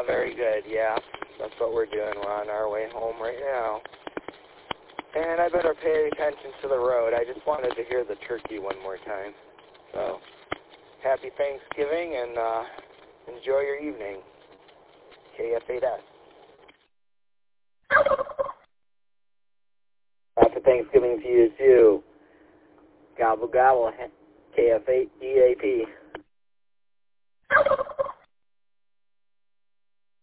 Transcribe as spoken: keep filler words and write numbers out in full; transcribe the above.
very good, yeah. That's what we're doing. We're on our way home right now. And I better pay attention to the road. I just wanted to hear the turkey one more time. So, happy Thanksgiving, and uh, enjoy your evening. K F eight S. Happy Thanksgiving to you, too. Gobble, gobble. K F eight D A P.